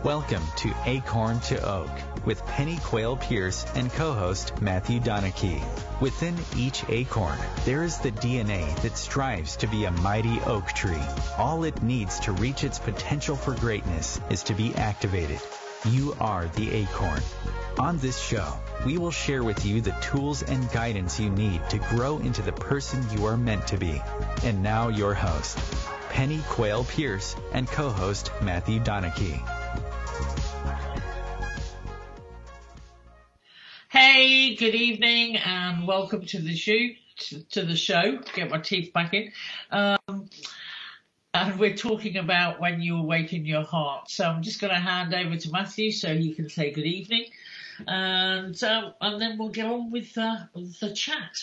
Welcome to Acorn to Oak with Penny Quayle Pierce and co-host Matthew Donachie. Within each acorn, there is the DNA that strives to be a mighty oak tree. All it needs to reach its potential for greatness is to be activated. You are the acorn. On this show, we will share with you the tools and guidance you need to grow into the person you are meant to be. And now your host, Penny Quayle Pierce and co-host Matthew Donachie. Hey, good evening and welcome to the show. Get my teeth back in. And we're talking about when you awaken your heart. So I'm just going to hand over to Matthew so he can say good evening. And then we'll get on with the chat.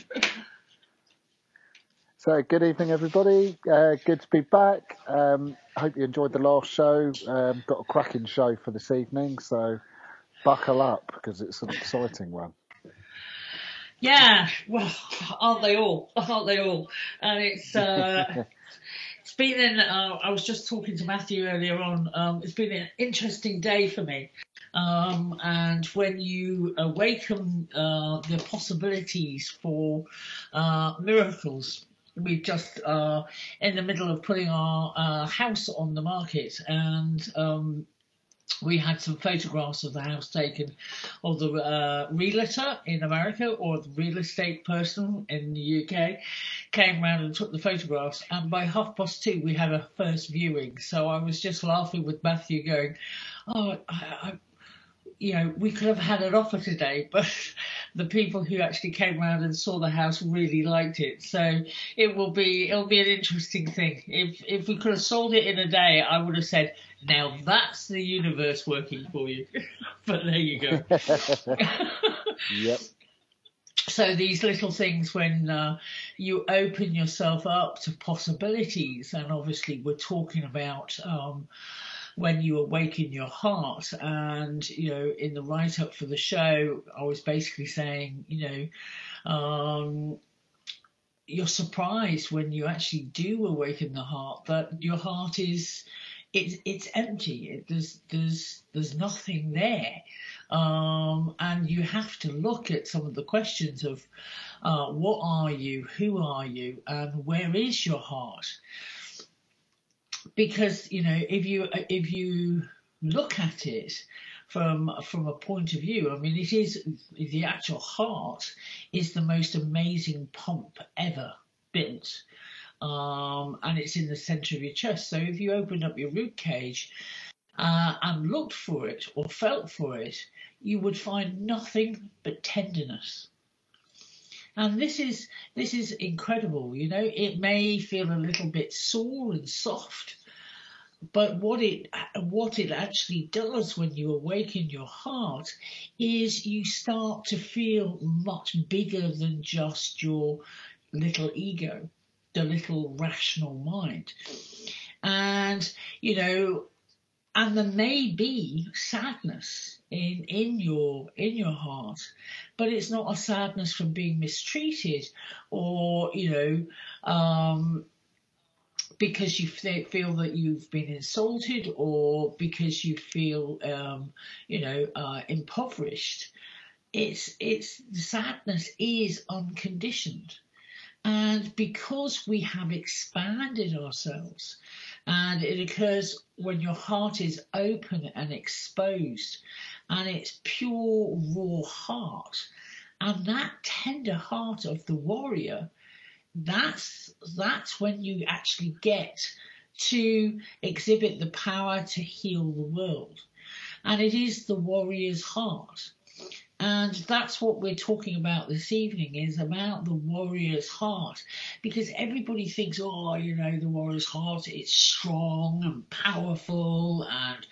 So good evening, everybody. Good to be back. I hope you enjoyed the last show. Got a cracking show for this evening, so buckle up because it's an exciting one. Yeah, well, aren't they all? And it's been I was just talking to Matthew earlier on. It's been an interesting day for me. And when you awaken the possibilities for miracles, we just in the middle of putting our house on the market, and we had some photographs of the house taken of the realtor in America or the real estate person in the UK came round and took the photographs, and by 2:30 we had a first viewing. So I was just laughing with Matthew going, we could have had an offer today, but the people who actually came round and saw the house really liked it. So it'll be an interesting thing. If we could have sold it in a day, I would have said, now that's the universe working for you. But there you go. Yep. So these little things when you open yourself up to possibilities, and obviously we're talking about when you awaken your heart, and in the write-up for the show I was basically saying you're surprised when you actually do awaken the heart that your heart is it's empty. There's nothing there, and you have to look at some of the questions of what are you, who are you, and where is your heart? Because if you look at it from a point of view, I mean, it is the actual heart is the most amazing pump ever built, and it's in the centre of your chest. So if you opened up your rib cage and looked for it or felt for it, you would find nothing but tenderness. And this is incredible. It may feel a little bit sore and soft, but what it actually does when you awaken your heart is you start to feel much bigger than just your little ego, the little rational mind. And and there may be sadness in your heart, but it's not a sadness from being mistreated or because you feel that you've been insulted, or because you feel impoverished. It's sadness is unconditioned. And because we have expanded ourselves, and it occurs when your heart is open and exposed, and it's pure, raw heart, and that tender heart of the warrior, that's when you actually get to exhibit the power to heal the world. And it is the warrior's heart. And that's what we're talking about this evening, is about the warrior's heart. Because everybody thinks, the warrior's heart, it's strong and powerful, and,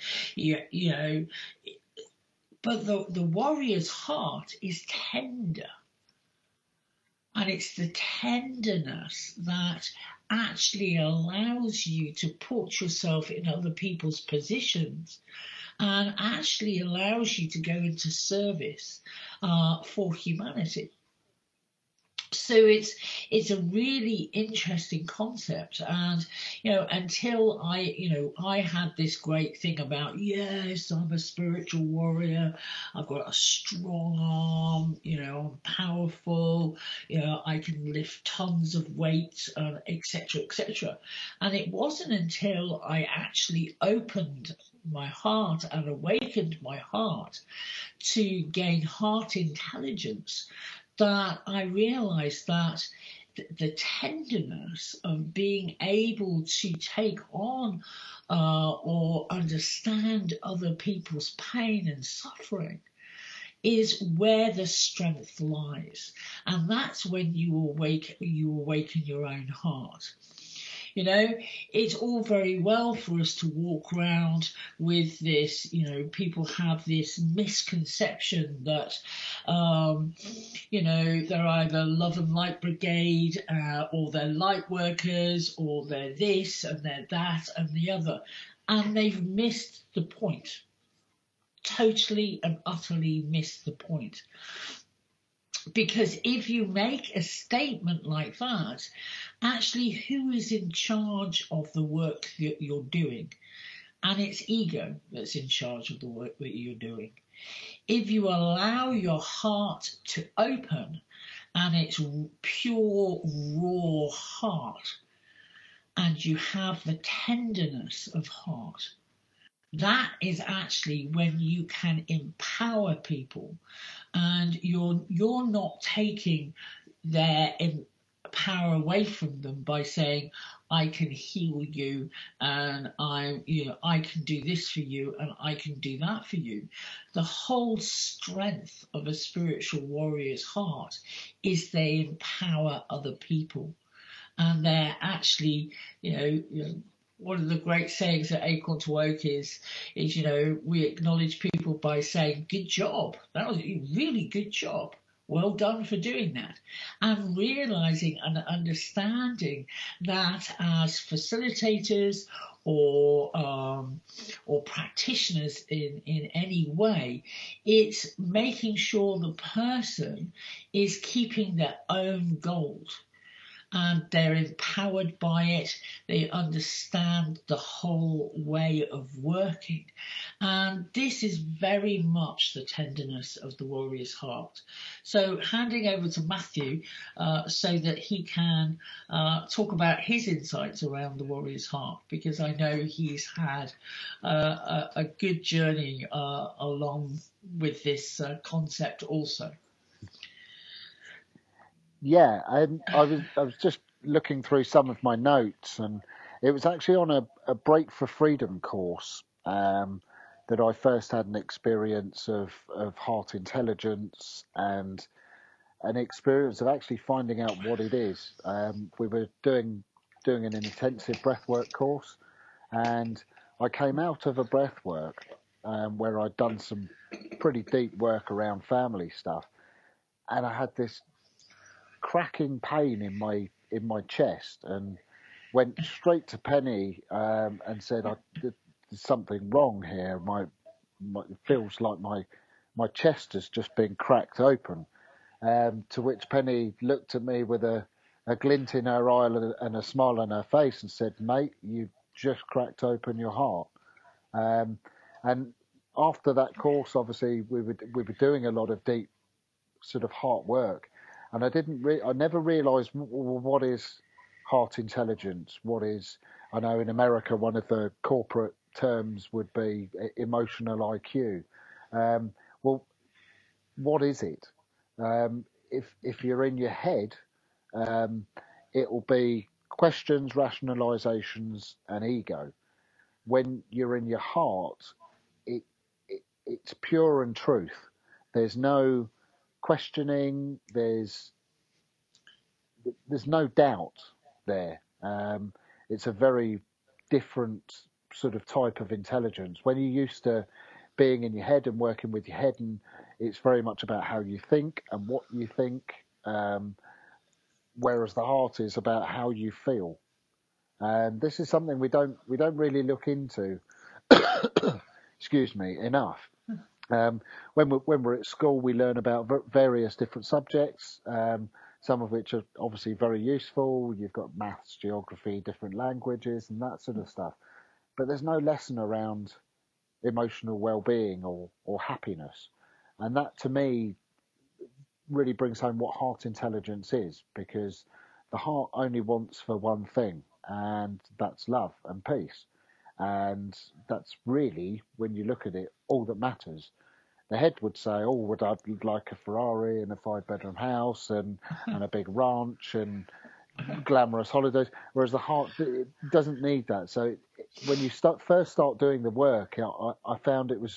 but the warrior's heart is tender. And it's the tenderness that actually allows you to put yourself in other people's positions, and actually allows you to go into service for humanity. So it's a really interesting concept, and until I had this great thing about, yes, I'm a spiritual warrior, I've got a strong arm, I'm powerful, I can lift tons of weight, etc., etc. And it wasn't until I actually opened my heart and awakened my heart to gain heart intelligence that I realized that the tenderness of being able to take on or understand other people's pain and suffering is where the strength lies. And that's when you awaken your own heart. It's all very well for us to walk around with this, people have this misconception that, they're either love and light brigade, or they're light workers, or they're this and they're that and the other. And they've missed the point. Totally and utterly missed the point. Because if you make a statement like that, actually, who is in charge of the work that you're doing? And it's ego that's in charge of the work that you're doing. If you allow your heart to open, and it's pure, raw heart, and you have the tenderness of heart, that is actually when you can empower people, and you're not taking their power away from them by saying, I can heal you, and I can do this for you, and I can do that for you. The whole strength of a spiritual warrior's heart is they empower other people, and they're actually, one of the great sayings at Acorn to Oak is we acknowledge people by saying, good job. That was a really good job. Well done for doing that. And realizing and understanding that as facilitators or practitioners in any way, it's making sure the person is keeping their own gold. And they're empowered by it. They understand the whole way of working. And this is very much the tenderness of the warrior's heart. So handing over to Matthew so that he can talk about his insights around the warrior's heart, because I know he's had a good journey along with this concept also. Yeah, I was just looking through some of my notes, and it was actually on a Break for Freedom course that I first had an experience of heart intelligence and an experience of actually finding out what it is. We were doing an intensive breathwork course, and I came out of a breathwork where I'd done some pretty deep work around family stuff, and I had this cracking pain in my chest, and went straight to Penny and said, "There's something wrong here. It feels like my chest has just been cracked open." To which Penny looked at me with a glint in her eye and a smile on her face and said, "Mate, you just cracked open your heart." And after that course, obviously we were doing a lot of deep sort of heart work, and I never realised what is heart intelligence. What is, I know in America one of the corporate terms would be emotional IQ. Well, what is it? If you're in your head, it will be questions, rationalizations, and ego. When you're in your heart, it's pure and truth. There's no questioning. There's no doubt there. It's a very different sort of type of intelligence. When you're used to being in your head and working with your head, and it's very much about how you think and what you think, whereas the heart is about how you feel. And this is something we don't really look into, excuse me, enough. When we're at school, we learn about various different subjects. some of which are obviously very useful. You've got maths, geography, different languages, and that sort of stuff. But there's no lesson around emotional well-being or happiness. And that, to me, really brings home what heart intelligence is, because the heart only wants for one thing, and that's love and peace. And that's really, when you look at it, all that matters. The head would say, oh, would I like a Ferrari and a 5-bedroom house and a big ranch and glamorous holidays, whereas the heart, it doesn't need that. So when you first start doing the work, I found it was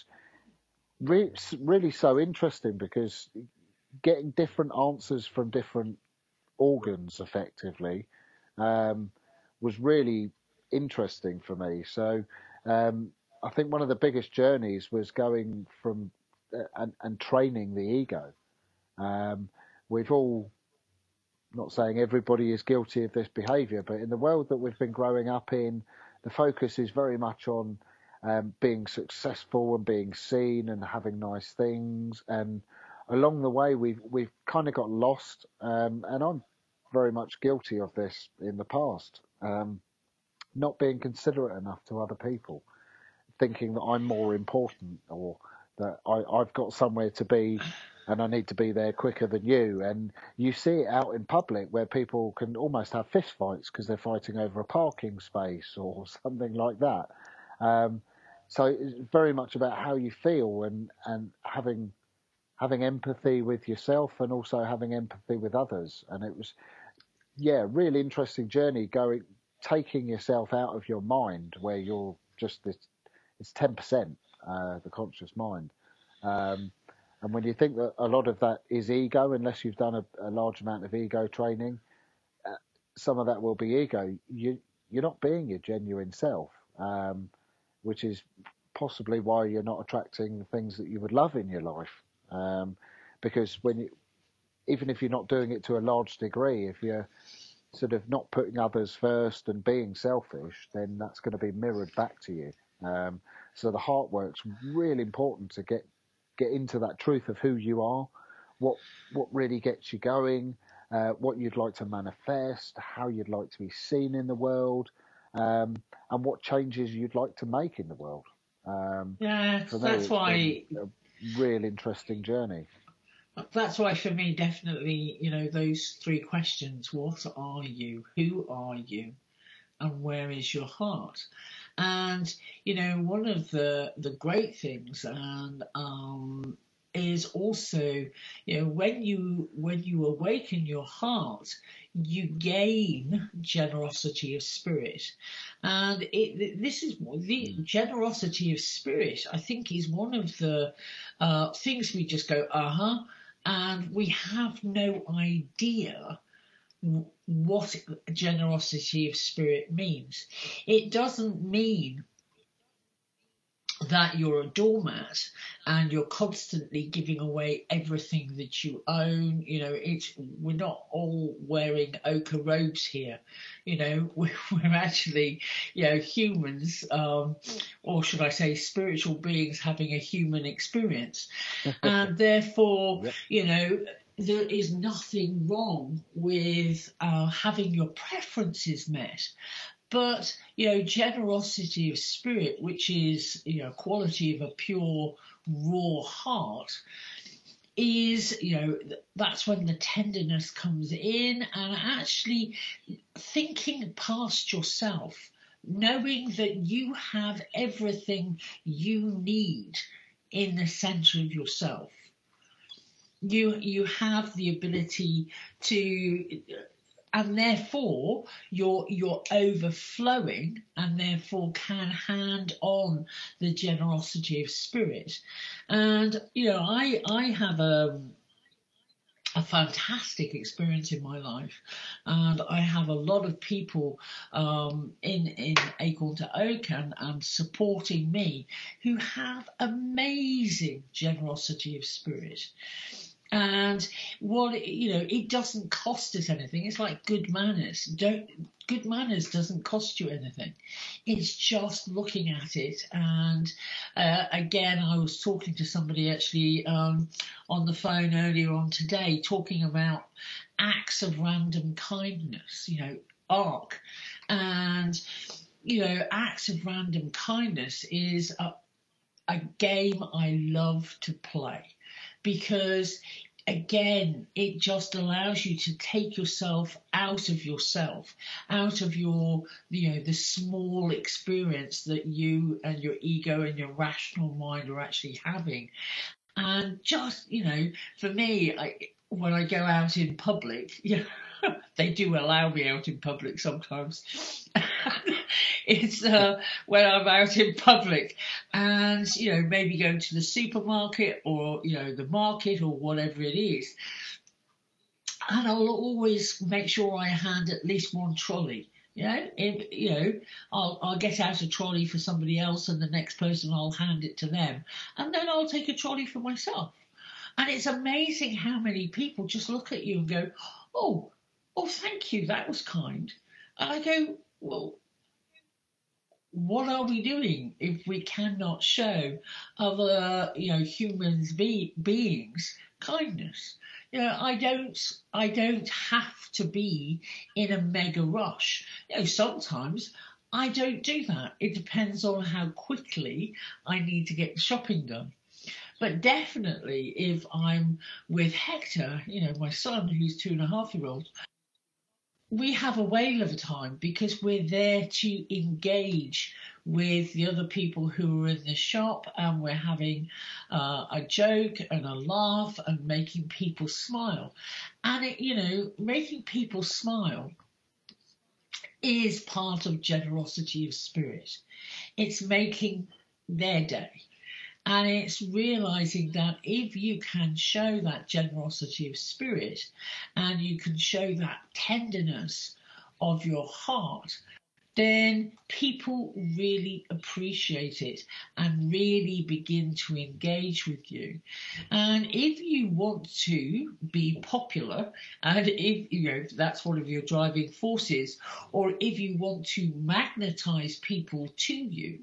really so interesting, because getting different answers from different organs effectively was really interesting for me. So I think one of the biggest journeys was going from and training the ego. We've all, not saying everybody is guilty of this behaviour, but in the world that we've been growing up in, the focus is very much on being successful and being seen and having nice things. And along the way, we've kind of got lost. And I'm very much guilty of this in the past. Not being considerate enough to other people, thinking that I'm more important, or that I've got somewhere to be and I need to be there quicker than you. And you see it out in public where people can almost have fist fights because they're fighting over a parking space or something like that. So it's very much about how you feel, and having empathy with yourself and also having empathy with others. And it was, really interesting journey, taking yourself out of your mind, where you're just this, it's 10%, the conscious mind. And when you think that a lot of that is ego, unless you've done a large amount of ego training, some of that will be ego. You're not being your genuine self, which is possibly why you're not attracting the things that you would love in your life. Because even if you're not doing it to a large degree, if you're sort of not putting others first and being selfish, then that's going to be mirrored back to you. So the heart work's really important to get into that truth of who you are, what really gets you going, what you'd like to manifest, how you'd like to be seen in the world, and what changes you'd like to make in the world. That's why a real interesting journey. That's why, for me, definitely, those three questions: what are you? Who are you? And where is your heart? And one of the great things, and is also, when you awaken your heart, you gain generosity of spirit. And this is the generosity of spirit, I think, is one of the things we just go, and we have no idea what generosity of spirit means. It doesn't mean that you're a doormat and you're constantly giving away everything that you own. We're not all wearing ochre robes here. We're actually, humans, or should I say spiritual beings having a human experience. And therefore, there is nothing wrong with having your preferences met. But, generosity of spirit, which is, quality of a pure, raw heart, is, that's when the tenderness comes in, and actually thinking past yourself, knowing that you have everything you need in the center of yourself. You have the ability to, and therefore you're overflowing, and therefore can hand on the generosity of spirit. And I have a fantastic experience in my life, and I have a lot of people in Acorn to Oak and supporting me who have amazing generosity of spirit. And it doesn't cost us anything. It's like good manners. Good manners doesn't cost you anything. It's just looking at it. And again, I was talking to somebody actually on the phone earlier on today, talking about acts of random kindness. ARC, and acts of random kindness is a game I love to play, because again, it just allows you to take yourself, out of your the small experience that you and your ego and your rational mind are actually having. And just, for me, when I go out in public, they do allow me out in public sometimes. It's when I'm out in public and, maybe going to the supermarket or, the market or whatever it is. And I'll always make sure I hand at least one trolley. I'll get out a trolley for somebody else, and the next person I'll hand it to them, and then I'll take a trolley for myself. And it's amazing how many people just look at you and go, oh, thank you, that was kind. And I go, well, what are we doing if we cannot show other, humans, beings kindness? I don't have to be in a mega rush. Sometimes I don't do that. It depends on how quickly I need to get the shopping done. But definitely, if I'm with Hector, my son, who's 2.5-year-old, we have a whale of a time because we're there to engage with the other people who are in the shop, and we're having a joke and a laugh and making people smile. And, making people smile is part of generosity of spirit. It's making their day. And it's realizing that if you can show that generosity of spirit and you can show that tenderness of your heart, then people really appreciate it and really begin to engage with you. And if you want to be popular, and if that's one of your driving forces, or if you want to magnetize people to you,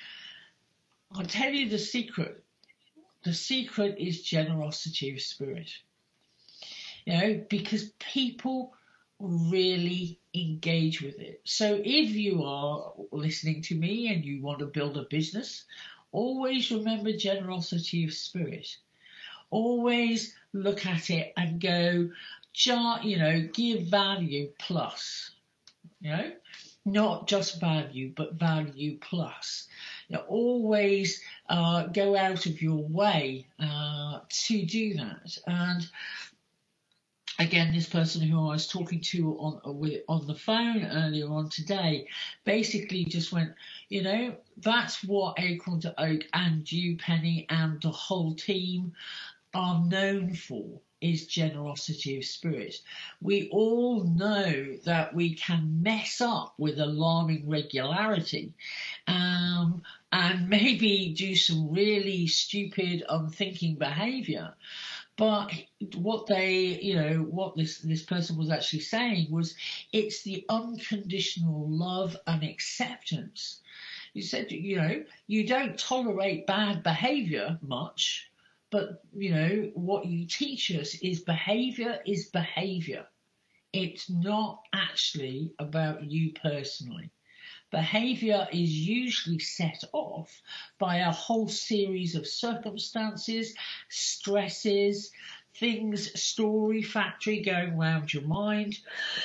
I'll tell you the secret. The secret is generosity of spirit. Because people really engage with it. So if you are listening to me and you want to build a business, always remember generosity of spirit. Always look at it and go, give value plus. Not just value, but value plus. Always go out of your way to do that. And again, this person who I was talking to on the phone earlier on today basically just went, that's what Acorn to Oak and you, Penny, and the whole team are known for, is generosity of spirit. We all know that we can mess up with alarming regularity, and maybe do some really stupid, unthinking behaviour. But what this person was actually saying was, it's the unconditional love and acceptance. You said, you don't tolerate bad behaviour much, but, what you teach us is behaviour is behaviour. It's not actually about you personally. Behaviour is usually set off by a whole series of circumstances, stresses, things, story factory going round your mind.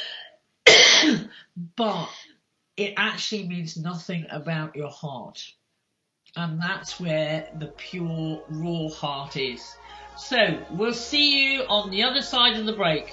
But it actually means nothing about your heart. And that's where the pure, raw heart is. So, we'll see you on the other side of the break.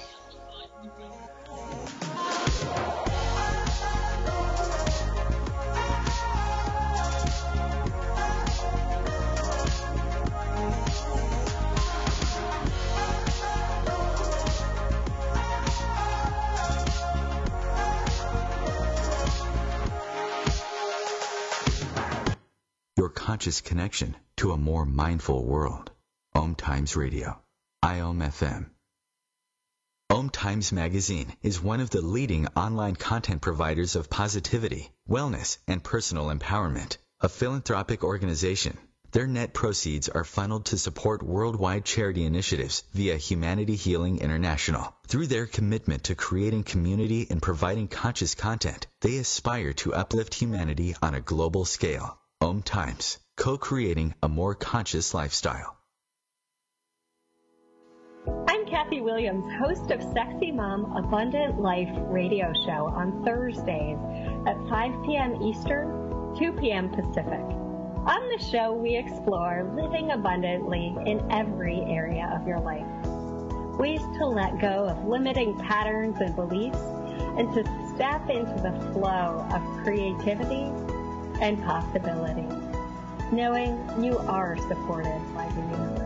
Your conscious connection to a more mindful world. Om Times Radio. IOM FM. Om Times Magazine is one of the leading online content providers of positivity, wellness, and personal empowerment. A philanthropic organization, their net proceeds are funneled to support worldwide charity initiatives via Humanity Healing International. Through their commitment to creating community and providing conscious content, they aspire to uplift humanity on a global scale. Om Times, co-creating a more conscious lifestyle. I'm Kathy Williams, host of Sexy Mom Abundant Life radio show on Thursdays at 5 p.m. Eastern, 2 p.m. Pacific. On the show, we explore living abundantly in every area of your life. Ways to let go of limiting patterns and beliefs and to step into the flow of creativity and possibility, knowing you are supported by the universe.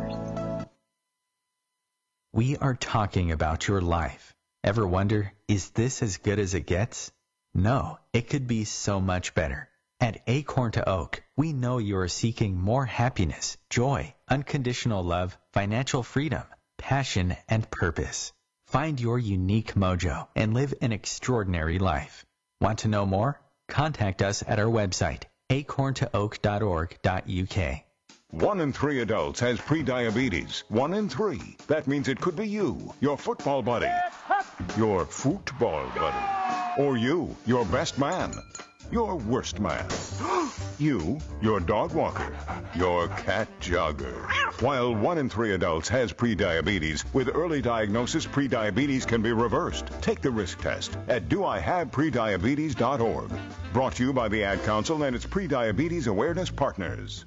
We are talking about your life. Ever wonder, is this as good as it gets? No, it could be so much better. At Acorn to Oak, we know you are seeking more happiness, joy, unconditional love, financial freedom, passion, and purpose. Find your unique mojo and live an extraordinary life. Want to know more? Contact us at our website, acorntooak.org.uk. 1 in 3 adults has prediabetes. 1 in 3. That means it could be you, your football buddy, your football buddy, or you, your best man, your worst man, you, your dog walker, your cat jogger. While 1 in 3 adults has prediabetes, with early diagnosis, prediabetes can be reversed. Take the risk test at doihaveprediabetes.org. Brought to you by the Ad Council and its Prediabetes Awareness Partners.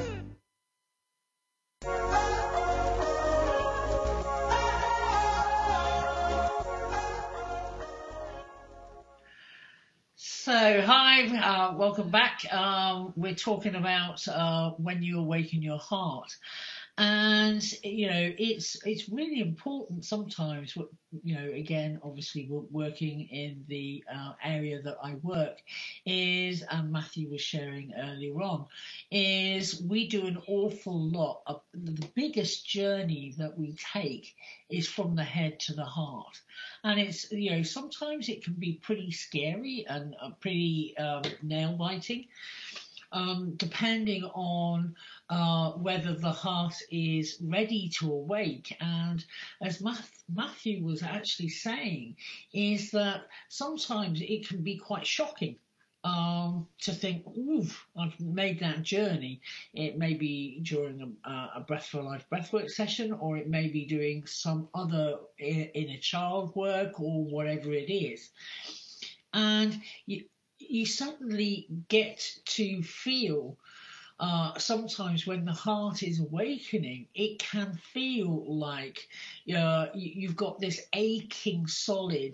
So, hi, welcome back. We're talking about when you awaken your heart. And, you know, it's really important sometimes, you know, again, obviously working in the area that I work is, and Matthew was sharing earlier on, is we do an awful lot of, the biggest journey that we take is from the head to the heart. And it's, you know, sometimes it can be pretty scary and pretty nail-biting. Depending on whether the heart is ready to awake. And as Matthew was actually saying, is that sometimes it can be quite shocking to think, ooh, I've made that journey. It may be during a Breath for Life breathwork session, or it may be doing some other inner child work or whatever it is. And you suddenly get to feel sometimes when the heart is awakening, it can feel like you've got this aching solid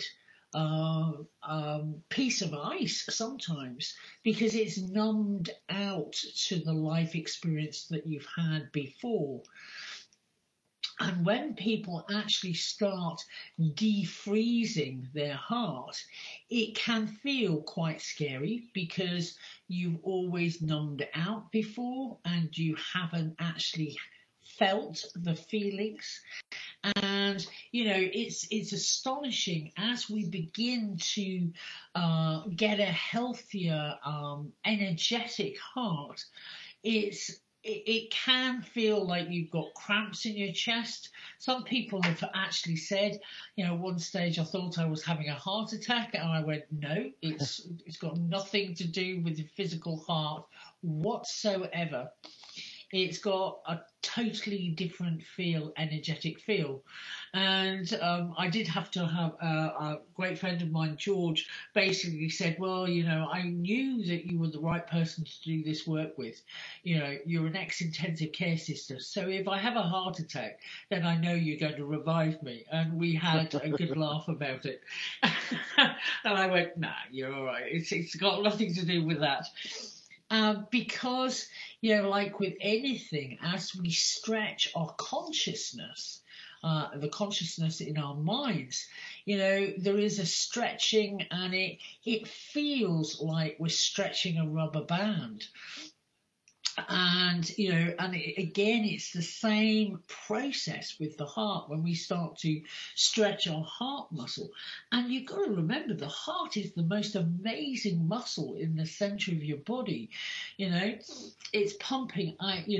piece of ice sometimes, because it's numbed out to the life experience that you've had before. And when people actually start defreezing their heart, it can feel quite scary because you've always numbed out before and you haven't actually felt the feelings. And, you know, it's astonishing as we begin to get a healthier, energetic heart. It can feel like you've got cramps in your chest. Some people have actually said, you know, one stage I thought I was having a heart attack, and I went, no, it's got nothing to do with the physical heart whatsoever. It's got a totally different feel, energetic feel. And I did have to have a great friend of mine, George, basically said, well, you know, I knew that you were the right person to do this work with. You know, you're an ex-intensive care sister. So if I have a heart attack, then I know you're going to revive me. And we had a good laugh about it. And I went, nah, you're all right. It's got nothing to do with that. Because, you know, like with anything, as we stretch our consciousness, the consciousness in our minds, you know, there is a stretching, and it feels like we're stretching a rubber band. And, again, it's the same process with the heart when we start to stretch our heart muscle. And you've got to remember, the heart is the most amazing muscle in the center of your body. It's pumping,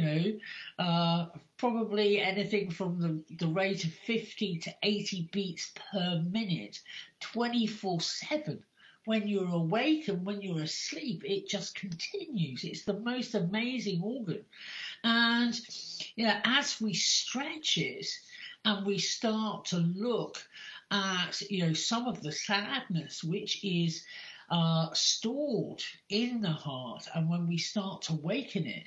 probably anything from the rate of 50 to 80 beats per minute, 24/7. When you're awake and when you're asleep, it just continues. It's the most amazing organ. And, as we stretch it and we start to look at, some of the sadness which is stored in the heart, and when we start to waken it,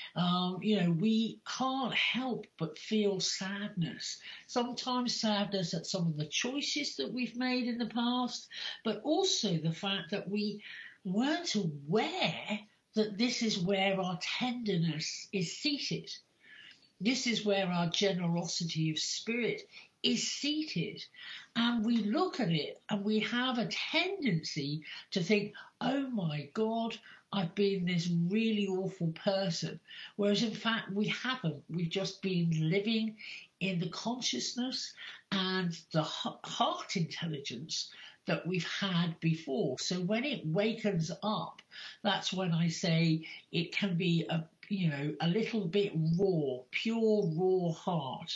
we can't help but feel sadness. Sometimes sadness at some of the choices that we've made in the past, but also the fact that we weren't aware that this is where our tenderness is seated. This is where our generosity of spirit is seated. And we look at it and we have a tendency to think, oh my God, I've been this really awful person. Whereas in fact we haven't. We've just been living in the consciousness and the heart intelligence that we've had before. So when it wakens up, that's when I say it can be a little bit raw, pure raw heart.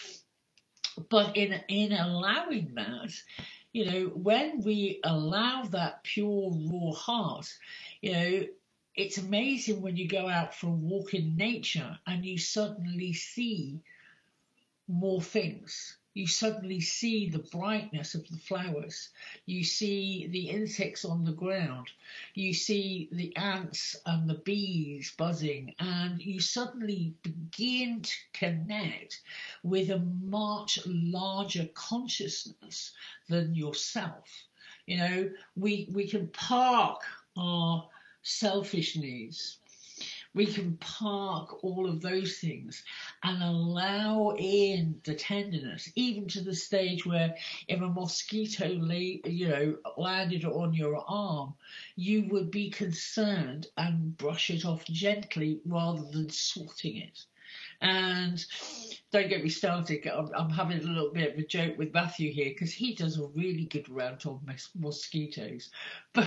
But in allowing that, when we allow that pure raw heart, it's amazing when you go out for a walk in nature and you suddenly see more things. You suddenly see the brightness of the flowers. You see the insects on the ground. You see the ants and the bees buzzing, and you suddenly begin to connect with a much larger consciousness than yourself. We can park our selfish needs. We can park all of those things and allow in the tenderness, even to the stage where if a mosquito landed on your arm, you would be concerned and brush it off gently rather than swatting it. And don't get me started, I'm having a little bit of a joke with Matthew here because he does a really good rant on mosquitoes. But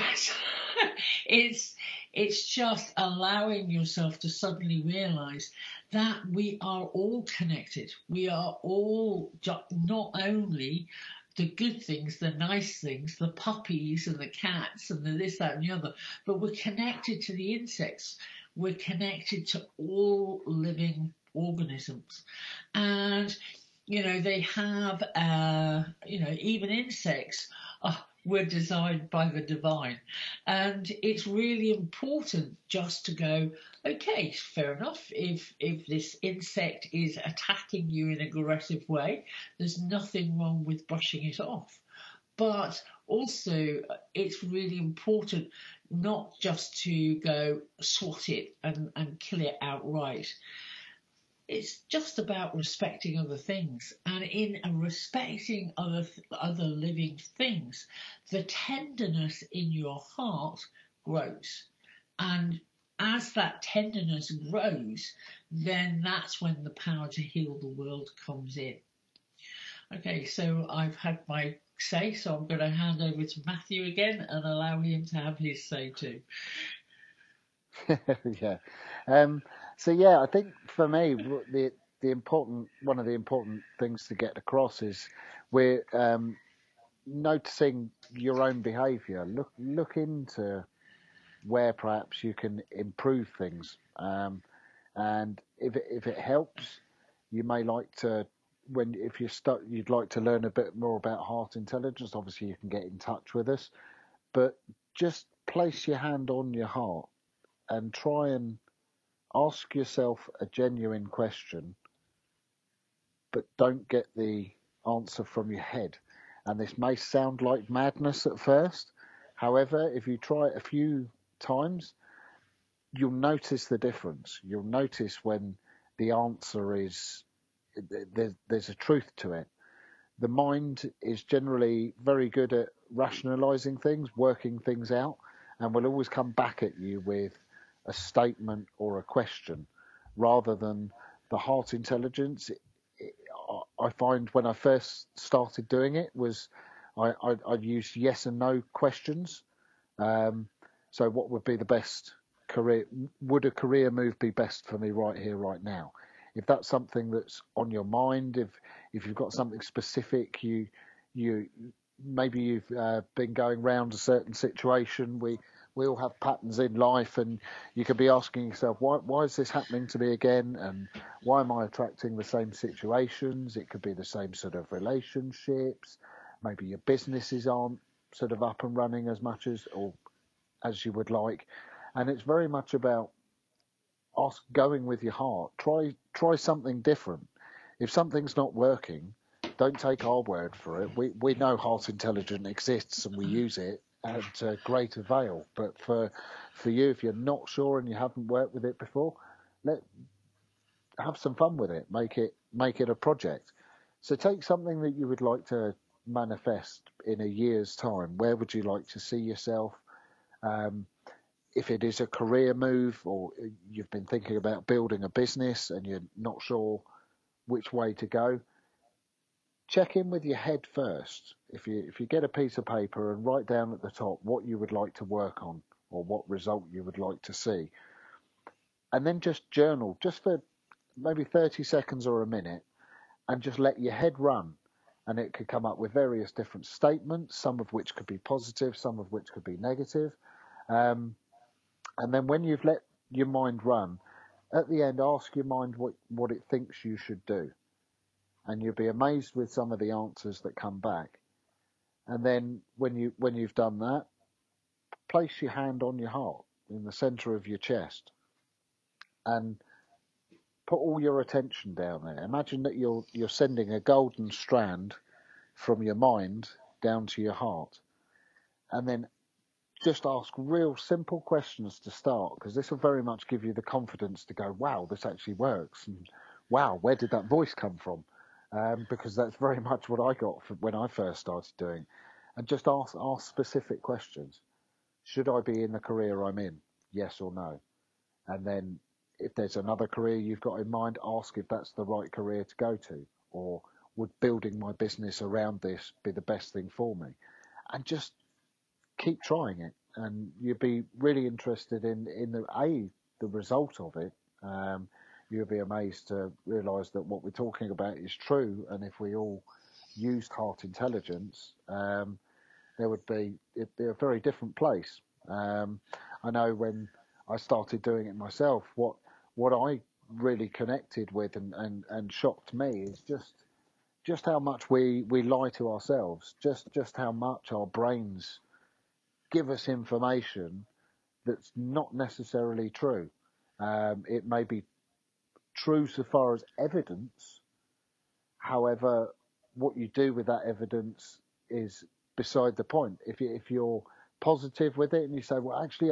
it's just allowing yourself to suddenly realise that we are all connected. We are all not only the good things, the nice things, the puppies and the cats and the this, that and the other, but we're connected to the insects. We're connected to all living organisms. And, they have, even insects were designed by the divine. And it's really important just to go, okay, fair enough. If this insect is attacking you in an aggressive way, there's nothing wrong with brushing it off. But also, it's really important not just to go swat it and kill it outright. It's just about respecting other things. And in respecting other living things, the tenderness in your heart grows. And as that tenderness grows, then that's when the power to heal the world comes in. Okay, so I've had my say, so I'm going to hand over to Matthew again and allow him to have his say too. Yeah. So yeah, I think for me the one of the important things to get across is we're noticing your own behaviour. Look into where perhaps you can improve things, and if it helps, you may like to. If you're stuck, you'd like to learn a bit more about heart intelligence. Obviously, you can get in touch with us, but just place your hand on your heart and try and ask yourself a genuine question, but don't get the answer from your head. And this may sound like madness at first. However, if you try it a few times, you'll notice the difference. You'll notice when the answer is there's a truth to it. The mind is generally very good at rationalizing things, working things out, and will always come back at you with a statement or a question, rather than the heart intelligence. I find when I first started doing it was I'd use yes and no questions. So what would be the best career? Would a career move be best for me right here, right now? If that's something that's on your mind, if you've got something specific, you maybe you've been going round a certain situation. We all have patterns in life, and you could be asking yourself, why is this happening to me again? And why am I attracting the same situations? It could be the same sort of relationships. Maybe your businesses aren't sort of up and running as much as you would like. And it's very much about going with your heart. Try something different. If something's not working, don't take our word for it. We know heart intelligence exists and we use it at great avail. But for you, if you're not sure and you haven't worked with it before, have some fun with it. Make it a project. So take something that you would like to manifest in a year's time. Where would you like to see yourself? If it is a career move, or you've been thinking about building a business and you're not sure which way to go, check in with your head first. If you get a piece of paper and write down at the top what you would like to work on or what result you would like to see, and then just journal, just for maybe 30 seconds or a minute, and just let your head run. And it could come up with various different statements, some of which could be positive, some of which could be negative. And then when you've let your mind run, at the end, ask your mind what it thinks you should do. And you'll be amazed with some of the answers that come back. And then when you've done that, place your hand on your heart in the center of your chest and put all your attention down there. Imagine that you're sending a golden strand from your mind down to your heart. And then just ask real simple questions to start, because this will very much give you the confidence to go, wow, this actually works. And wow, where did that voice come from? Because that's very much what I got when I first started doing. And just ask specific questions. Should I be in the career I'm in? Yes or no? And then if there's another career you've got in mind, ask if that's the right career to go to. Or would building my business around this be the best thing for me? And just keep trying it, and you'll be really interested in the result of it. You'll be amazed to realise that what we're talking about is true, and if we all used heart intelligence, it'd be a very different place. I know when I started doing it myself, what I really connected with and shocked me is just how much we lie to ourselves, just how much our brains give us information that's not necessarily true. It may be true so far as evidence. However, what you do with that evidence is beside the point. If you're positive with it and you say, well, actually,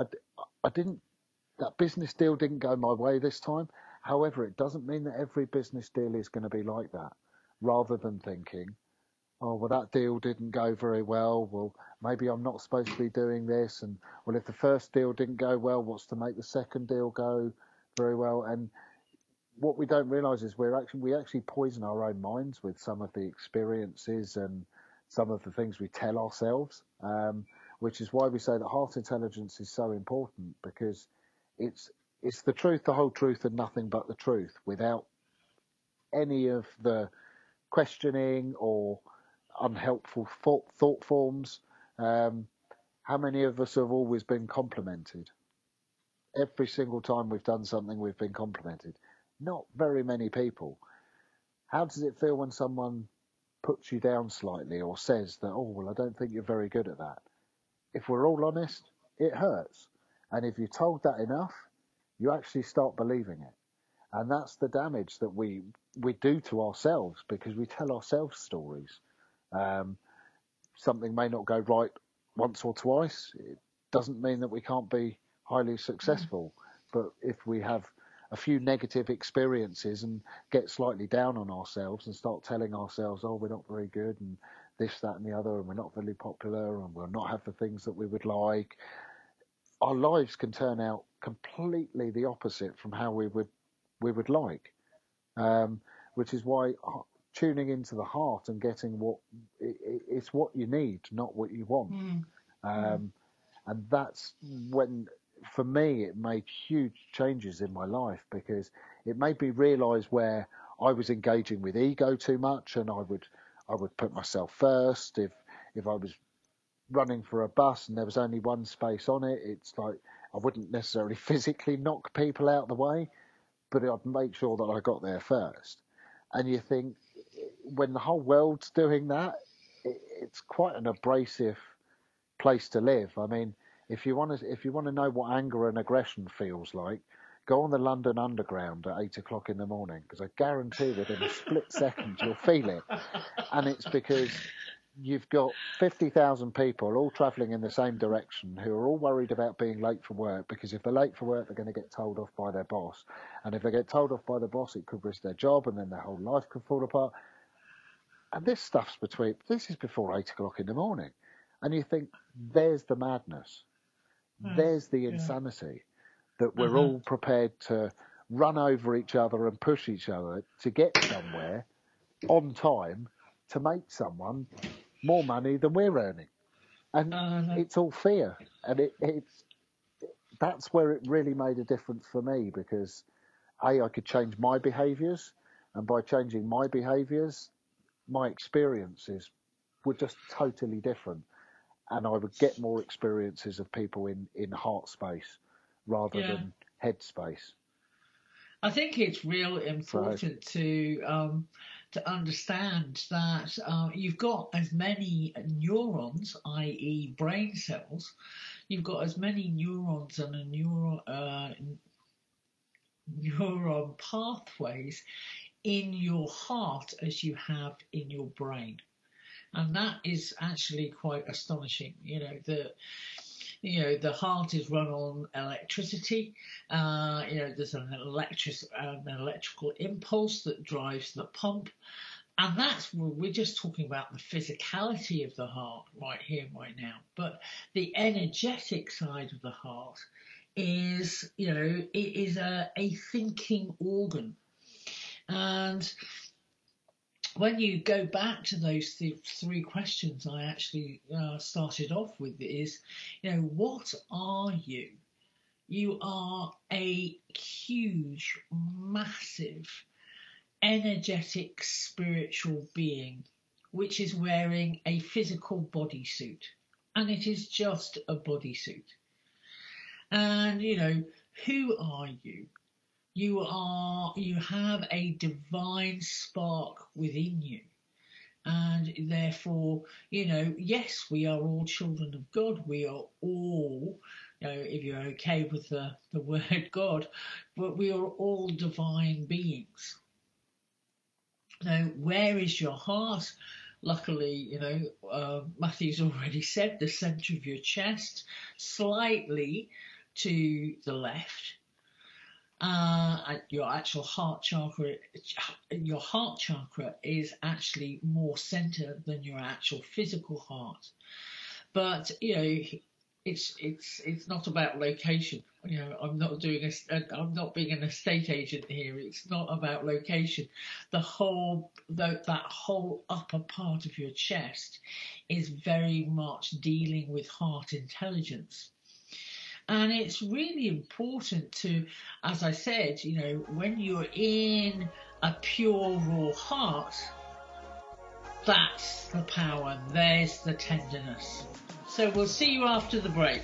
I didn't, that business deal didn't go my way this time. However, it doesn't mean that every business deal is going to be like that. Rather than thinking, oh, well, that deal didn't go very well. Well, maybe I'm not supposed to be doing this. And, well, if the first deal didn't go well, what's to make the second deal go very well? And what we don't realise is we actually poison our own minds with some of the experiences and some of the things we tell ourselves, which is why we say that heart intelligence is so important, because it's the truth, the whole truth, and nothing but the truth, without any of the questioning or unhelpful thought forms. How many of us have always been complimented? Every single time we've done something, we've been complimented. Not very many people. How does it feel when someone puts you down slightly or says that, oh, well, I don't think you're very good at that? If we're all honest, it hurts. And if you're told that enough, you actually start believing it. And that's the damage that we do to ourselves, because we tell ourselves stories. Something may not go right once or twice. It doesn't mean that we can't be highly successful. But if we have a few negative experiences and get slightly down on ourselves and start telling ourselves, oh, we're not very good, and this, that, and the other, and we're not very popular, and we'll not have the things that we would like, our lives can turn out completely the opposite from how we would like, which is why tuning into the heart and getting it's what you need, not what you want. And that's when, for me, it made huge changes in my life, because it made me realise where I was engaging with ego too much, and I would put myself first. If I was running for a bus and there was only one space on it, it's like I wouldn't necessarily physically knock people out of the way, but I'd make sure that I got there first. And you think, when the whole world's doing that, it's quite an abrasive place to live. I mean, if you want to know what anger and aggression feels like, go on the London Underground at 8 o'clock in the morning, because I guarantee within a split second you'll feel it. And it's because you've got 50,000 people all travelling in the same direction who are all worried about being late for work, because if they're late for work, they're going to get told off by their boss. And if they get told off by the boss, it could risk their job, and then their whole life could fall apart. And this is before 8 o'clock in the morning. And you think, there's the madness. There's the insanity, that we're all prepared to run over each other and push each other to get somewhere on time to make someone more money than we're earning. And it's all fear. And that's where it really made a difference for me, because I could change my behaviours, and by changing my behaviours, my experiences were just totally different. And I would get more experiences of people in heart space rather than head space. I think it's real important to understand that you've got as many neurons, i.e. brain cells, you've got as many neurons and neuron pathways in your heart as you have in your brain. And that is actually quite astonishing. The heart is run on electricity. There's an electrical impulse that drives the pump. And we're just talking about the physicality of the heart right here, right now. But the energetic side of the heart is, it is a thinking organ. And when you go back to those three questions I actually started off with is, what are you? You are a huge, massive, energetic, spiritual being, which is wearing a physical bodysuit. And it is just a bodysuit. And, who are you? You have a divine spark within you. And therefore, yes, we are all children of God. We are all, if you're okay with the word God, but we are all divine beings. Now, where is your heart? Luckily, Matthew's already said the centre of your chest, slightly to the left. Your actual heart chakra is actually more centered than your actual physical heart. But it's not about location. I'm not being an estate agent here. It's not about location. That whole upper part of your chest is very much dealing with heart intelligence. And it's really important to, as I said, when you're in a pure, raw heart, that's the power, there's the tenderness. So we'll see you after the break.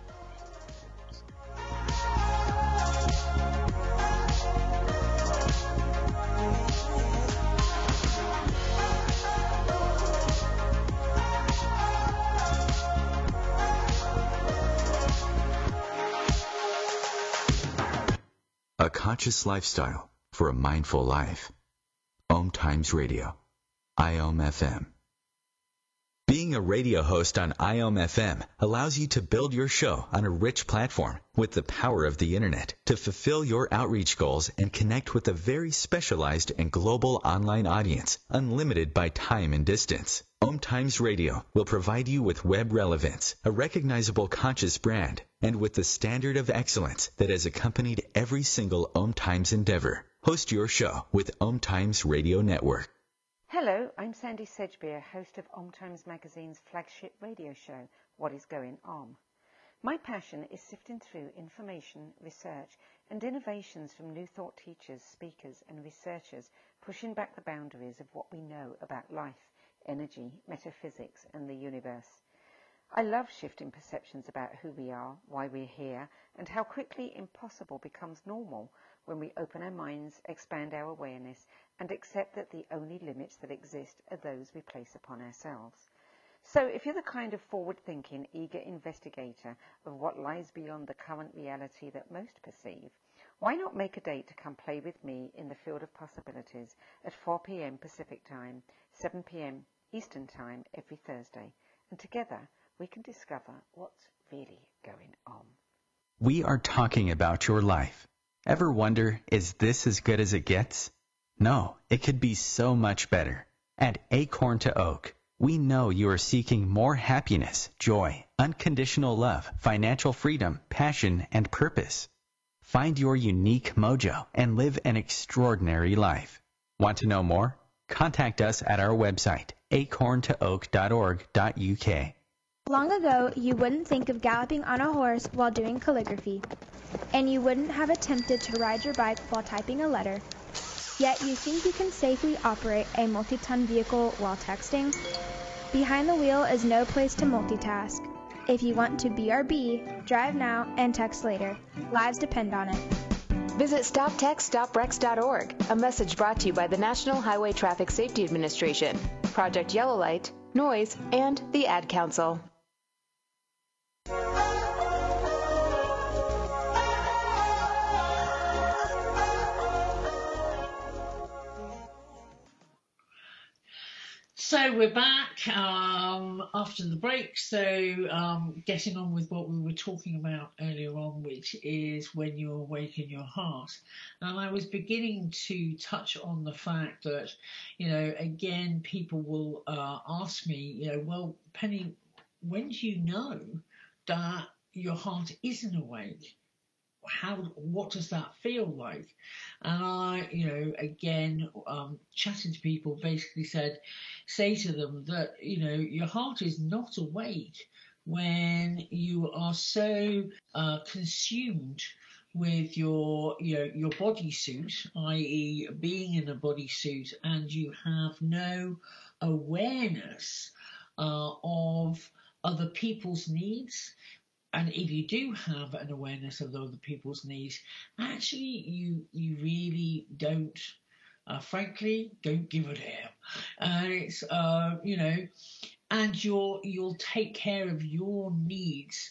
A conscious lifestyle for a mindful life. Om Times Radio, IOM FM. Being a radio host on IOM FM allows you to build your show on a rich platform with the power of the internet to fulfill your outreach goals and connect with a very specialized and global online audience, unlimited by time and distance. Om Om Times Radio will provide you with web relevance, a recognizable conscious brand, and with the standard of excellence that has accompanied every single Om Times endeavor. Host your show with Om Times Radio Network. Hello, I'm Sandy Sedgbeer, host of Om Times Magazine's flagship radio show, What is Going Om. My passion is sifting through information, research, and innovations from new thought teachers, speakers, and researchers pushing back the boundaries of what we know about life, energy, metaphysics, and the universe. I love shifting perceptions about who we are, why we're here, and how quickly impossible becomes normal when we open our minds, expand our awareness, and accept that the only limits that exist are those we place upon ourselves. So if you're the kind of forward-thinking, eager investigator of what lies beyond the current reality that most perceive, why not make a date to come play with me in the field of possibilities at 4 p.m. Pacific Time, 7 p.m. Eastern Time every Thursday, and together we can discover what's really going on. We are talking about your life. Ever wonder, is this as good as it gets? No, it could be so much better. At Acorn to Oak, we know you are seeking more happiness, joy, unconditional love, financial freedom, passion, and purpose. Find your unique mojo and live an extraordinary life. Want to know more? Contact us at our website, acorntooak.org.uk. Long ago, you wouldn't think of galloping on a horse while doing calligraphy, and you wouldn't have attempted to ride your bike while typing a letter. Yet you think you can safely operate a multi-ton vehicle while texting? Behind the wheel is no place to multitask. If you want to BRB, drive now and text later. Lives depend on it. Visit StopTextStopWrecks.org, a message brought to you by the National Highway Traffic Safety Administration, Project Yellow Light, Noise, and the Ad Council. So we're back after the break. So getting on with what we were talking about earlier on, which is when you awaken your heart. And I was beginning to touch on the fact that, again, people will ask me, well, Penny, when do you know that your heart isn't awake? What does that feel like? And I, again, chatting to people, basically say to them that, your heart is not awake when you are so consumed with your bodysuit, i.e. being in a bodysuit, and you have no awareness of other people's needs. And if you do have an awareness of other people's needs, actually you really don't, frankly, don't give a damn. And it's, and you'll take care of your needs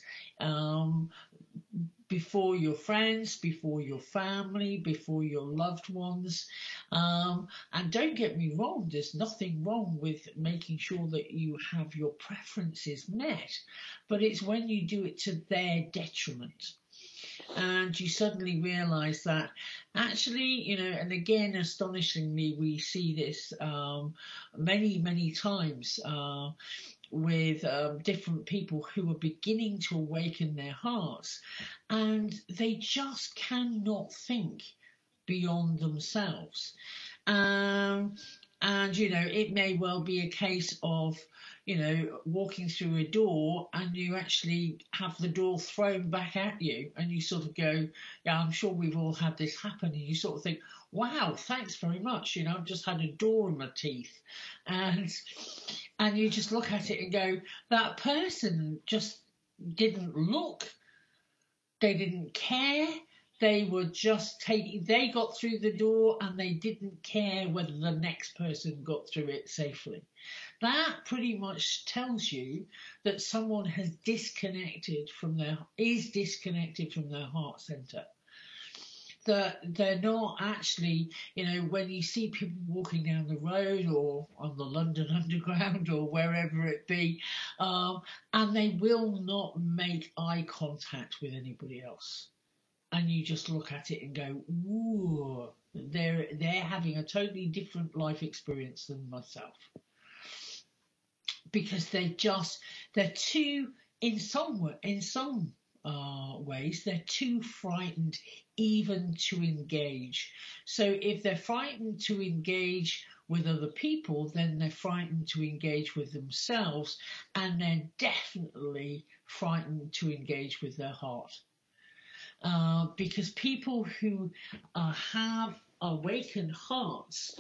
before your friends, before your family, before your loved ones. And don't get me wrong, there's nothing wrong with making sure that you have your preferences met, but it's when you do it to their detriment. And you suddenly realise that actually, and again, astonishingly, we see this many, many times with different people who are beginning to awaken their hearts, and they just cannot think beyond themselves. And, it may well be a case of, walking through a door and you actually have the door thrown back at you, and you sort of go, yeah, I'm sure we've all had this happen, and you sort of think, wow, thanks very much, I've just had a door in my teeth. And you just look at it and go, that person just didn't look, they didn't care, they were just they got through the door and they didn't care whether the next person got through it safely. That pretty much tells you that someone is disconnected from their heart center. That they're not actually, when you see people walking down the road or on the London Underground or wherever it be, and they will not make eye contact with anybody else. And you just look at it and go, ooh, they're having a totally different life experience than myself. because they're too, in some ways, they're too frightened even to engage. So if they're frightened to engage with other people, then they're frightened to engage with themselves, and they're definitely frightened to engage with their heart. Because people who have awakened hearts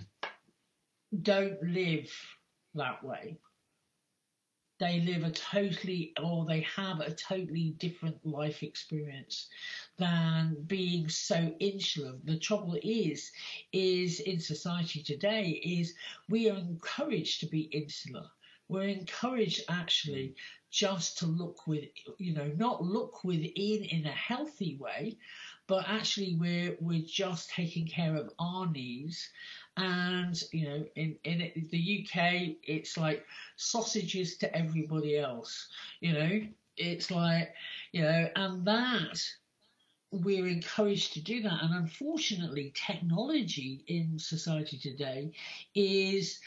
don't live that way. They live they have a totally different life experience than being so insular. The trouble is in society today is we are encouraged to be insular. We're encouraged actually just to look not look within in a healthy way, but actually we're just taking care of our needs. And in the UK, it's like sausages to everybody else. It's like and that we're encouraged to do that. And unfortunately, technology in society today is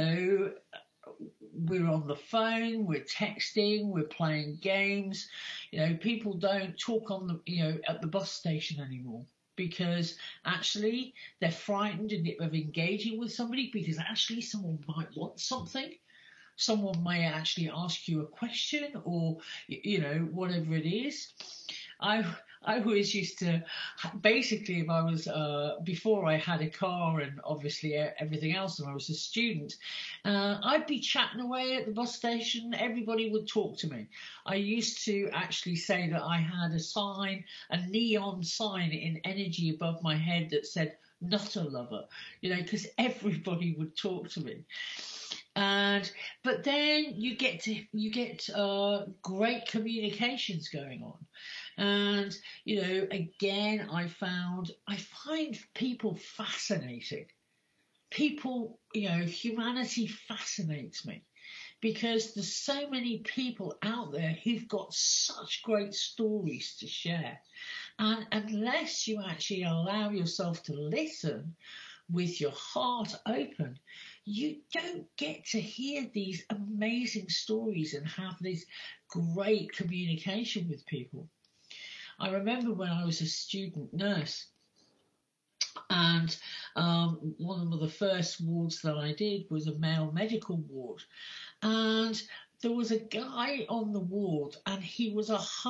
we're on the phone, we're texting, we're playing games. People don't talk on the at the bus station anymore, because actually they're frightened of engaging with somebody, because actually someone might want something. Someone may actually ask you a question, or whatever it is. I always used to, basically, if I was, before I had a car and obviously everything else, and I was a student, I'd be chatting away at the bus station. Everybody would talk to me. I used to actually say that I had a neon sign in energy above my head that said, "Not a lover," because everybody would talk to me. But then you get great communications going on. And, again, I find people fascinating. People, humanity fascinates me, because there's so many people out there who've got such great stories to share. And unless you actually allow yourself to listen with your heart open, you don't get to hear these amazing stories and have this great communication with people. I remember when I was a student nurse, and one of the first wards that I did was a male medical ward, and there was a guy on the ward, and he was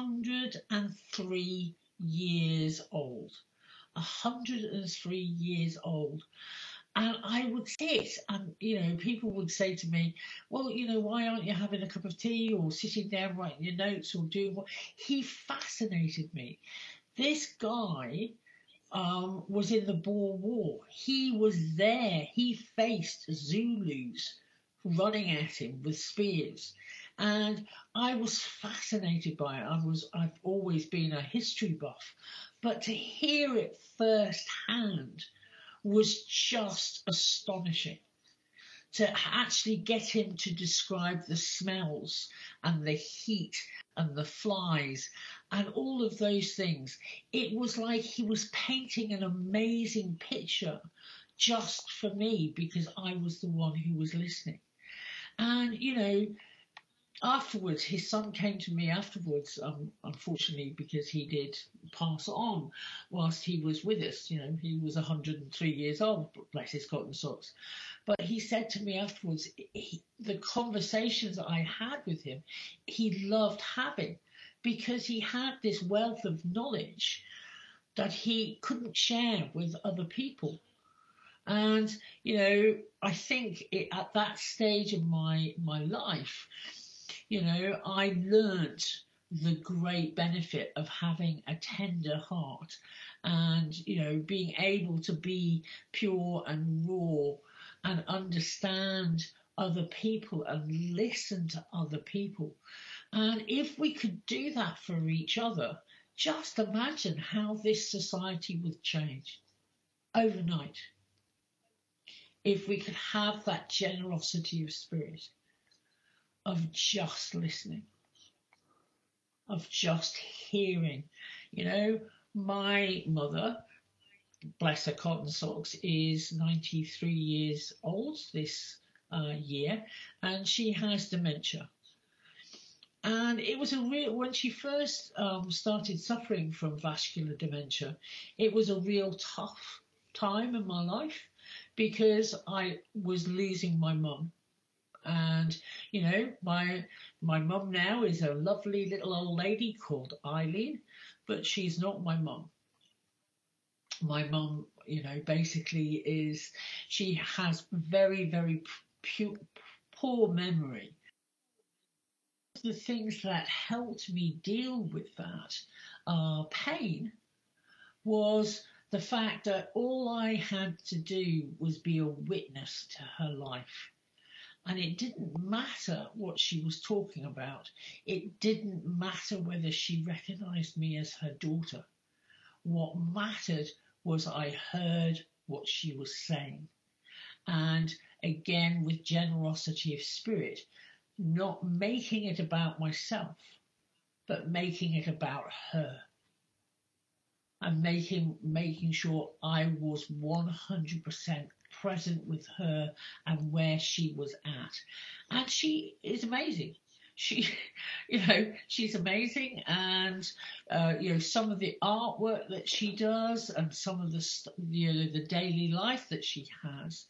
103 years old. 103 years old. And I would sit, and people would say to me, "Well, why aren't you having a cup of tea, or sitting down writing your notes, or doing what?" He fascinated me. This guy was in the Boer War. He was there. He faced Zulus running at him with spears, and I was fascinated by it. I've always been a history buff, but to hear it firsthand was just astonishing. To actually get him to describe the smells and the heat and the flies and all of those things, it was like he was painting an amazing picture just for me, because I was the one who was listening. And afterwards, his son came to me afterwards, unfortunately, because he did pass on whilst he was with us. He was 103 years old, bless his cotton socks. But he said to me afterwards, the conversations that I had with him, he loved having, because he had this wealth of knowledge that he couldn't share with other people. And, I think at that stage of my life, I learnt the great benefit of having a tender heart, and, being able to be pure and raw and understand other people and listen to other people. And if we could do that for each other, just imagine how this society would change overnight. If we could have that generosity of spirit, of just listening, of just hearing. My mother, bless her cotton socks, is 93 years old this year, and she has dementia. And it was when she first started suffering from vascular dementia, it was a real tough time in my life because I was losing my mum. And, my mum now is a lovely little old lady called Eileen, but she's not my mum. My mum, basically she has very, very poor memory. The things that helped me deal with that pain was the fact that all I had to do was be a witness to her life. And it didn't matter what she was talking about. It didn't matter whether she recognized me as her daughter. What mattered was I heard what she was saying. And again, with generosity of spirit, not making it about myself, but making it about her. And making sure I was 100% present with her and where she was at. And she is amazing. She's amazing, and some of the artwork that she does and some of the daily life that she has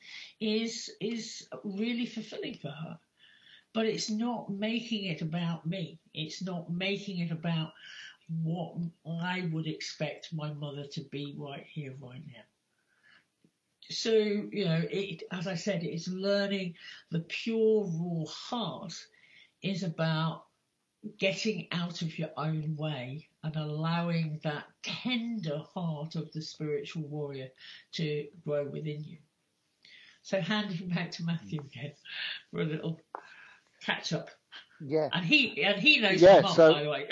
is really fulfilling for her. But it's not making it about me. It's not making it about what I would expect my mother to be right here, right now. So, as I said, it's learning the pure, raw heart is about getting out of your own way and allowing that tender heart of the spiritual warrior to grow within you. So handing back to Matthew again for a little catch up. Yeah. And he knows my mum, by the way.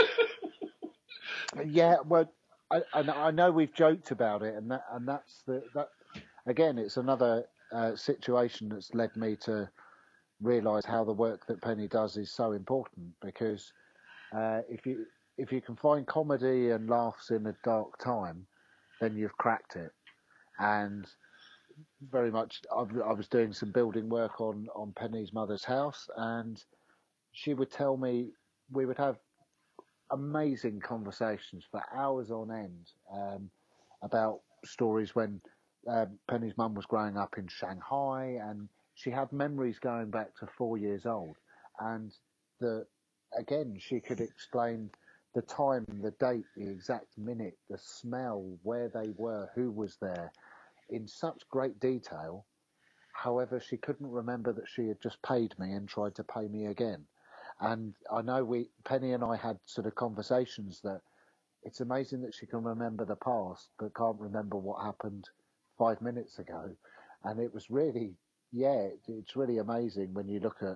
Yeah, well, I know we've joked about it, and that's that. Again, it's another situation that's led me to realise how the work that Penny does is so important. Because if you can find comedy and laughs in a dark time, then you've cracked it. And very much, I was doing some building work on Penny's mother's house, and she would tell me, we would have amazing conversations for hours on end about stories when Penny's mum was growing up in Shanghai, and she had memories going back to 4 years old. And again, she could explain the time, the date, the exact minute, the smell, where they were, who was there, in such great detail. However, she couldn't remember that she had just paid me and tried to pay me again. And I know Penny and I had sort of conversations that it's amazing that she can remember the past, but can't remember what happened 5 minutes ago. And it was really, it's really amazing when you look at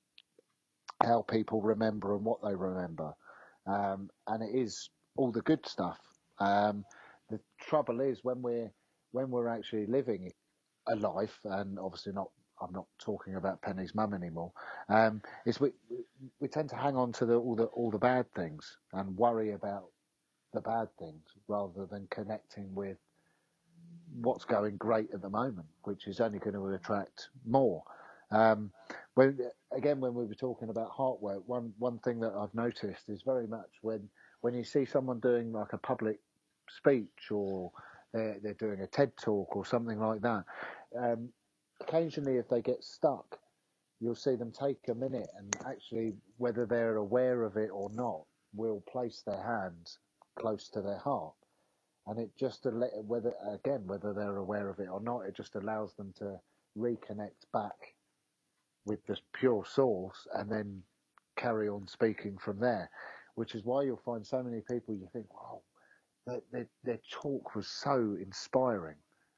how people remember and what they remember. And it is all the good stuff. The trouble is when we're actually living a life, and obviously I'm not talking about Penny's mum anymore. Is we tend to hang on to all the bad things and worry about the bad things rather than connecting with what's going great at the moment, which is only going to attract more. When we were talking about heart work, one thing that I've noticed is very much when you see someone doing like a public speech, or they're doing a TED talk or something like that. Occasionally, if they get stuck, you'll see them take a minute and actually, whether they're aware of it or not, will place their hands close to their heart. And it just, whether they're aware of it or not, it just allows them to reconnect back with the pure source and then carry on speaking from there. Which is why you'll find so many people, you think, wow, their talk was so inspiring.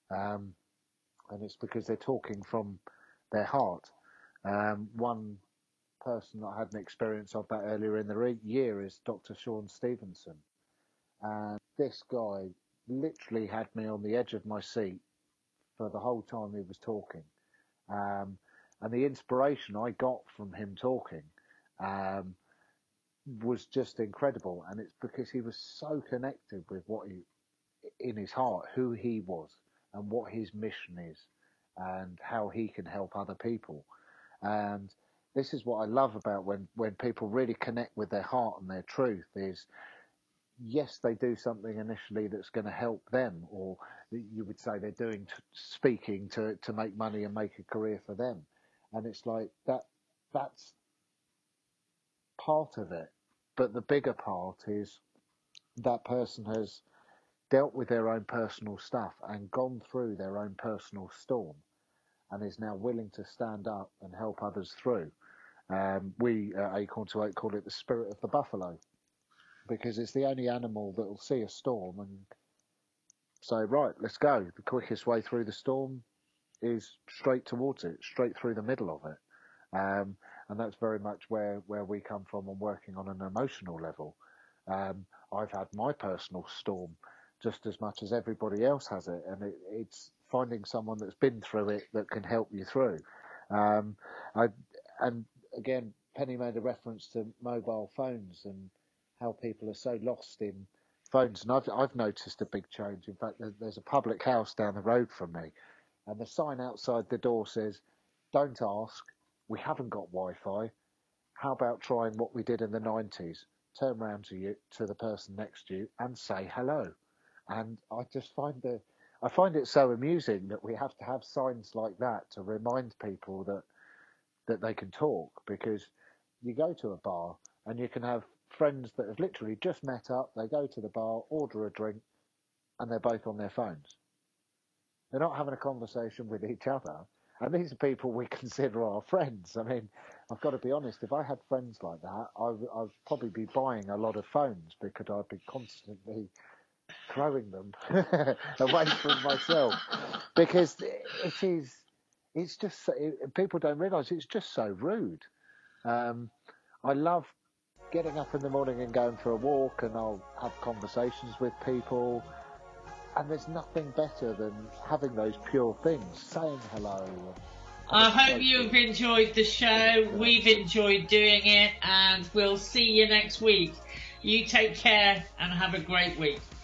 And it's because they're talking from their heart. One person that I had an experience of that earlier in the year is Dr. Sean Stevenson. And this guy literally had me on the edge of my seat for the whole time he was talking. And the inspiration I got from him talking was just incredible. And it's because he was so connected with in his heart, who he was and what his mission is. and how he can help other people. And this is what I love about when people really connect with their heart and their truth is, yes, they do something initially that's going to help them, or you would say they're doing speaking to make money and make a career for them. And it's like that's part of it. But the bigger part is that person has dealt with their own personal stuff and gone through their own personal storm and is now willing to stand up and help others through. We at Acorn to Oak call it the spirit of the buffalo, because it's the only animal that will see a storm and say, right, let's go. The quickest way through the storm is straight towards it, straight through the middle of it. And that's very much where we come from on working on an emotional level. I've had my personal storm just as much as everybody else has it, and it's finding someone that's been through it that can help you through. And again, Penny made a reference to mobile phones and how people are so lost in phones, and I've noticed a big change. In fact, there's a public house down the road from me, and the sign outside the door says, "Don't ask, we haven't got Wi-Fi. How about trying what we did in the 90s? Turn round to the person next to you and say hello." And I just find it so amusing that we have to have signs like that to remind people that they can talk, because you go to a bar and you can have friends that have literally just met up, they go to the bar, order a drink, and they're both on their phones. They're not having a conversation with each other. And these are people we consider our friends. I mean, I've got to be honest, if I had friends like that, I'd probably be buying a lot of phones, because I'd be constantly throwing them away from myself. Because it's just, people don't realise it's just so rude. I love getting up in the morning and going for a walk, and I'll have conversations with people. And there's nothing better than having those pure things, saying hello. I hope you've enjoyed the show. We've enjoyed doing it, and we'll see you next week. You take care and have a great week.